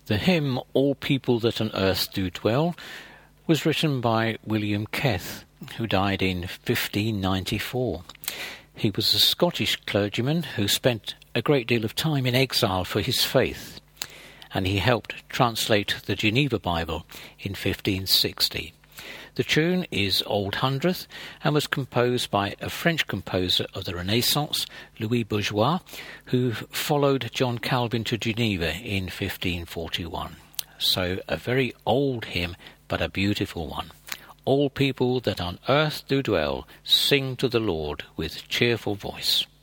The hymn All People That on Earth Do Dwell was written by William Keth, who died in 1594. He was a Scottish clergyman who spent a great deal of time in exile for his faith, and he helped translate the Geneva Bible in 1560. The tune is Old Hundredth and was composed by a French composer of the Renaissance, Louis Bourgeois, who followed John Calvin to Geneva in 1541. So a very old hymn, but a beautiful one. All people that on earth do dwell, sing to the Lord with cheerful voice.